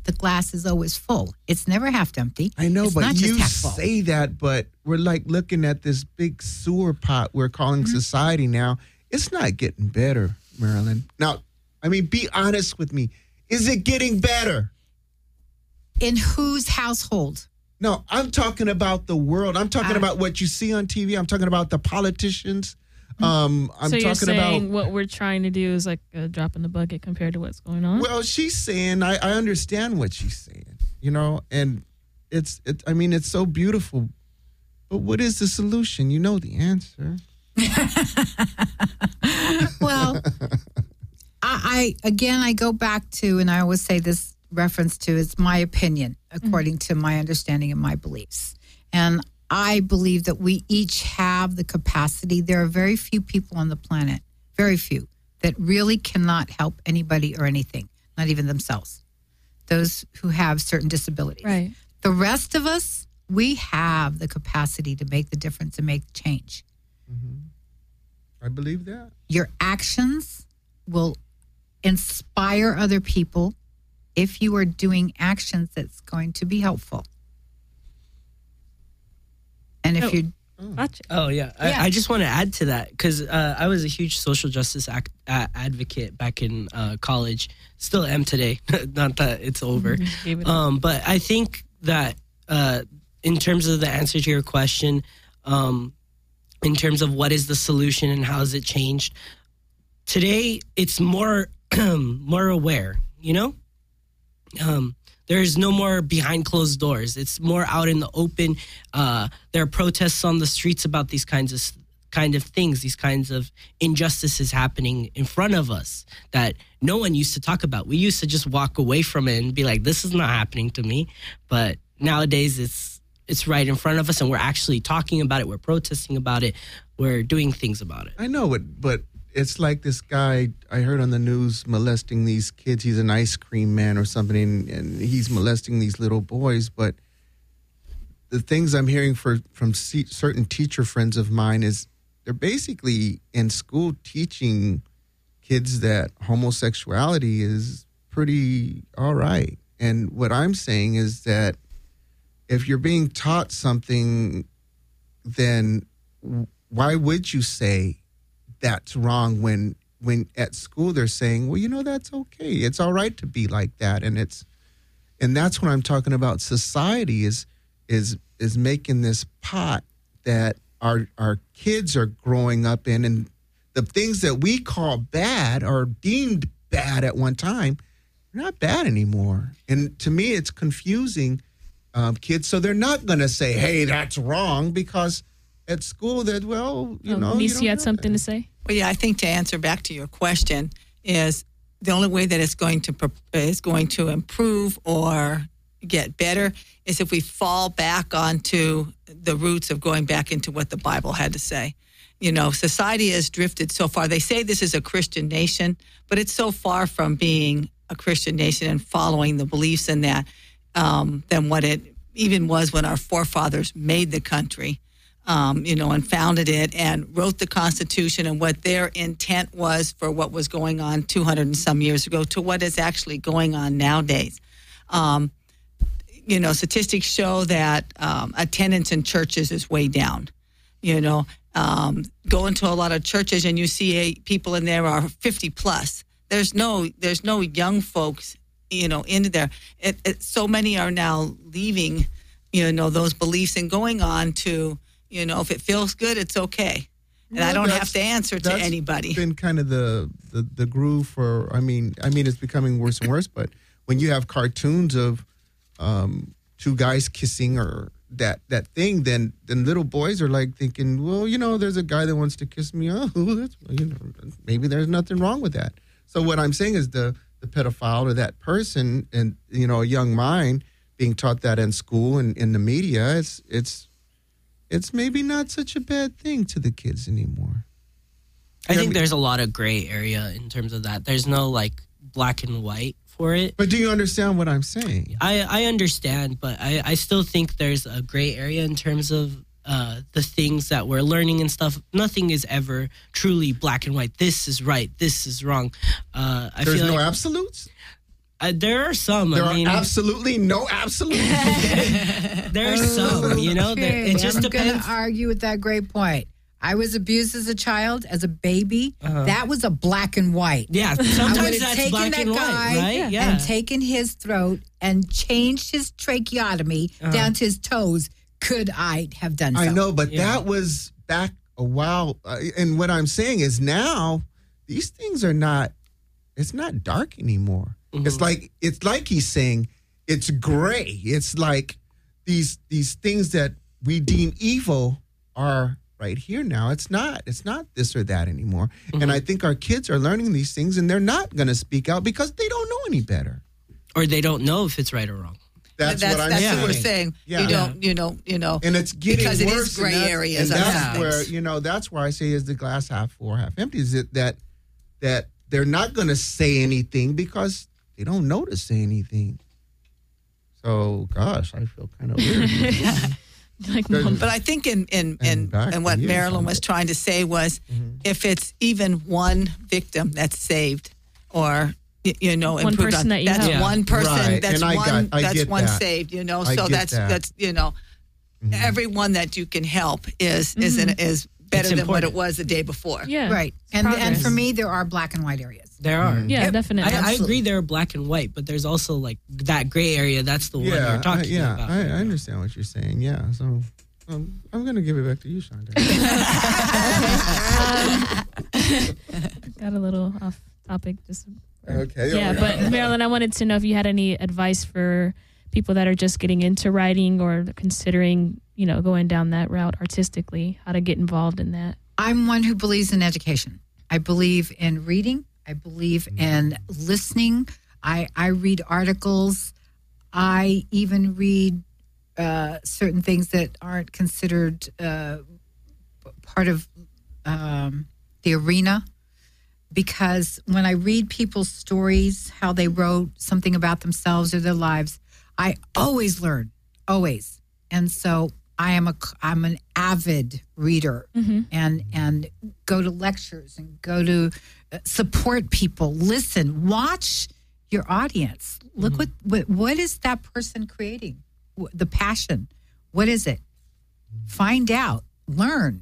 the glass is always full. It's never half empty. I know, it's but not you just half full. say that, but we're like looking at this big sewer pot we're calling mm-hmm. society now. It's not getting better, Marilyn. Now, I mean, be honest with me. Is it getting better? In whose household? No, I'm talking about the world. I'm talking Uh, about what you see on T V. I'm talking about the politicians. Um, I'm so you're talking saying about what we're trying to do is like a drop in the bucket compared to what's going on? Well, she's saying I, I understand what she's saying, you know, and it's it. I mean, it's so beautiful. But what is the solution? You know the answer. Well, I, I again I go back to, and I always say this reference to, it's my opinion according mm-hmm. to my understanding and my beliefs. And I believe that we each have the capacity. There are very few people on the planet, very few, that really cannot help anybody or anything, not even themselves. Those who have certain disabilities. Right. The rest of us, we have the capacity to make the difference and make the change. Mm-hmm. I believe that. Your actions will inspire other people if you are doing actions that's going to be helpful. And if oh. you Gotcha. Oh, yeah. Yeah. I, I just want to add to that because uh, I was a huge social justice ac- a- advocate back in uh, college. Still am today. Not that it's over. It Um, but I think that uh, in terms of the answer to your question, um, in terms of what is the solution and how has it changed, today it's more more aware, you know? Um, there's no more behind closed doors. It's more out in the open. Uh, there are protests on the streets about these kinds of kind of things, these kinds of injustices happening in front of us that no one used to talk about. We used to just walk away from it and be like, this is not happening to me. But nowadays it's it's right in front of us and we're actually talking about it. We're protesting about it. We're doing things about it. I know it, but it's like this guy I heard on the news molesting these kids. He's an ice cream man or something, and, and he's molesting these little boys. But the things I'm hearing for, from c- certain teacher friends of mine is they're basically in school teaching kids that homosexuality is pretty all right. And what I'm saying is that if you're being taught something, then why would you say that's wrong when when at school they're saying, well, you know, that's okay. It's all right to be like that. And it's and that's what I'm talking about. Society is is is making this pot that our our kids are growing up in, and the things that we call bad or deemed bad at one time, they're not bad anymore. And to me, it's confusing um, kids. So they're not going to say, hey, that's wrong, because at school that, well, you oh, know. Nisi you had something that. to say? Well, yeah, I think to answer back to your question is the only way that it's going to is going to improve or get better is if we fall back onto the roots of going back into what the Bible had to say. You know, society has drifted so far. They say this is a Christian nation, but it's so far from being a Christian nation and following the beliefs in that um, than what it even was when our forefathers made the country. Um, you know, and founded it and wrote the Constitution and what their intent was for what was going on two hundred and some years ago to what is actually going on nowadays. Um, you know, statistics show that um, attendance in churches is way down. You know, um, go into a lot of churches and you see a, people in there are fifty plus. There's no, there's no young folks, you know, into there. It, it, so many are now leaving, you know, those beliefs and going on to, you know, if it feels good, it's okay. And well, I don't have to answer to that's anybody. It's been kind of the, the, the groove for, I mean, I mean, it's becoming worse and worse, but when you have cartoons of um, two guys kissing or that, that thing, then, then little boys are like thinking, well, you know, there's a guy that wants to kiss me. Oh, that's, you know, maybe there's nothing wrong with that. So what I'm saying is the, the pedophile or that person and, you know, a young mind being taught that in school and in the media, it's, it's, it's maybe not such a bad thing to the kids anymore. I Yeah, think I mean- there's a lot of gray area in terms of that. There's no like black and white for it. But do you understand what I'm saying? I, I understand, but I, I still think there's a gray area in terms of uh, the things that we're learning and stuff. Nothing is ever truly black and white. This is right. This is wrong. Uh, I There's feel no like absolutes? Uh, there are some. There I mean, are absolutely no absolute. there are some. You know, there, it just I'm depends. going to argue with that great point. I was abused as a child, as a baby. Uh-huh. That was a black and white. Yeah, I sometimes would have that's taken black that and white, guy right? Yeah. and taken his throat and changed his tracheotomy Uh-huh. down to his toes. Could I have done so? I know, but Yeah. that was back a while. Uh, and what I'm saying is now these things are not. It's not dark anymore. Mm-hmm. It's like it's like he's saying it's gray. It's like these these things that we deem evil are right here now. It's not. It's not this or that anymore. Mm-hmm. And I think our kids are learning these things, and they're not going to speak out because they don't know any better. Or they don't know if it's right or wrong. That's, that's what I'm that's saying. what we're saying. Yeah. You don't, you know, you know, And it's getting because it worse. is gray and that's- areas And of that's things. where, you know, that's where I say is the glass half full, half empty. Is it that that they're not going to say anything because they don't know to say anything. So, gosh, I feel kind of weird. Like, There's- mom, But I think in in And in, back in what to you, Marilyn Sandra. was trying to say was, Mm-hmm. if it's even one victim that's saved, or y- you know, One improved person on, that you that's help. one person. Right. That's And I one. got- I that's get one that. saved. You know, I so get that's that. that's you know, everyone that you can help is is Mm-hmm. an, is better It's than what important. it was the day before. yeah. Right. And and progress. for me, there are black and white areas. There are. Mm-hmm. Yeah, Yep. definitely. I, I Absolutely. agree there are black and white, but there's also like that gray area. That's the one yeah, you're talking I, yeah, about. I, I understand what you're saying. Yeah, so um, I'm going to give it back to you, Shonda. Got a little off topic. Just Okay. yeah, but Marilyn, I wanted to know if you had any advice for people that are just getting into writing or considering, you know, going down that route artistically, how to get involved in that. I'm one who believes in education. I believe in reading. I believe in listening. I, I read articles. I even read uh, certain things that aren't considered uh, part of um, the arena. Because when I read people's stories, how they wrote something about themselves or their lives, I always learn, always. And so I am a I'm an avid reader and and go to lectures and go to uh, support people, listen, watch your audience. Look what, what what is that person creating? Wh- The passion. What is it? Find out, learn.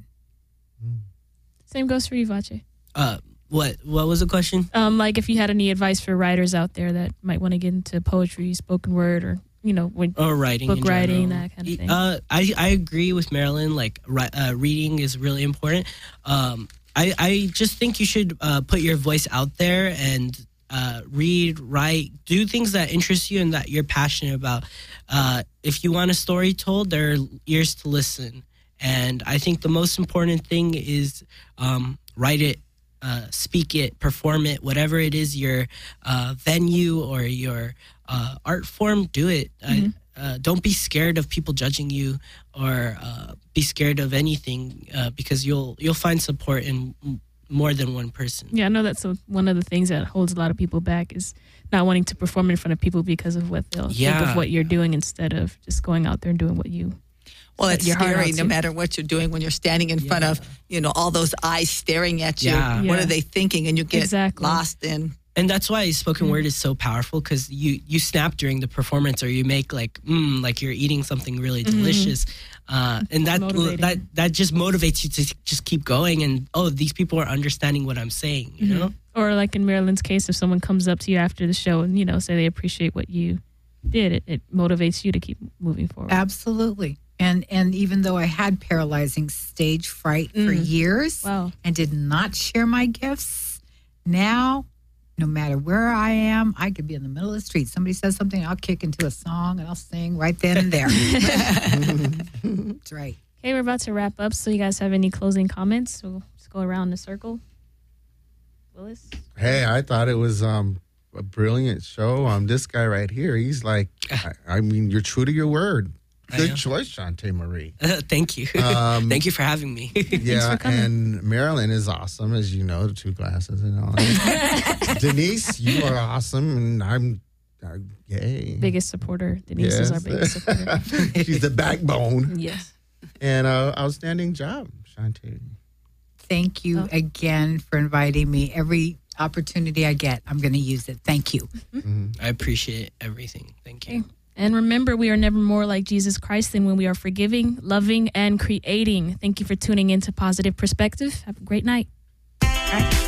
Same goes for you, Vache. Uh, what what was the question? Um, like if you had any advice for writers out there that might want to get into poetry, spoken word, or you know, when, Or writing, book in writing, general. that kind of thing. Uh, I I agree with Marilyn. Like ri- uh, reading is really important. Um, I I just think you should uh, put your voice out there and uh, read, write, do things that interest you and that you're passionate about. Uh, if you want a story told, there are ears to listen. And I think the most important thing is um, write it, uh, speak it, perform it, whatever it is, your uh, venue or your uh, art form, do it. Mm-hmm. Uh, uh, don't be scared of people judging you or uh, be scared of anything uh, because you'll you'll find support in m- more than one person. Yeah, I know that's a, one of the things that holds a lot of people back is not wanting to perform in front of people because of what they'll think Yeah. of what you're doing instead of just going out there and doing what you. Well, set it's your heart scary out no to. matter what you're doing when you're standing in front of, you know, all those eyes staring at you. Yeah. What Yeah. are they thinking? And you get Exactly. lost in. And that's why spoken word is so powerful because you, you snap during the performance or you make like, mm, like you're eating something really delicious. Uh, and that, Motivating. that that just motivates you to just keep going. And, oh, these people are understanding what I'm saying, you know? Or like in Marilyn's case, if someone comes up to you after the show and, you know, say they appreciate what you did, it, it motivates you to keep moving forward. Absolutely. And and even though I had paralyzing stage fright for years Wow. and did not share my gifts, now no matter where I am, I could be in the middle of the street. Somebody says something, I'll kick into a song and I'll sing right then and there. That's right. Okay, we're about to wrap up. So you guys have any closing comments? We'll just go around the circle. Willis? Hey, I thought it was um, a brilliant show. Um, this guy right here, he's like, I, I mean, you're true to your word. I Good am. choice, Shantae Marie. Thank you. Um, Thank you for having me. Yeah, coming. and Marilyn is awesome, as you know, the two glasses and all that. Denise, you are awesome, and I'm, uh, yay. Biggest supporter. Denise is our Yes. biggest supporter. She's the backbone. Yes. And uh, outstanding job, Shantae. Thank you Oh. again for inviting me. Every opportunity I get, I'm going to use it. Thank you. Mm-hmm. I appreciate everything. Thank you. Okay. And remember, we are never more like Jesus Christ than when we are forgiving, loving, and creating. Thank you for tuning in to Positive Perspective. Have a great night. Bye.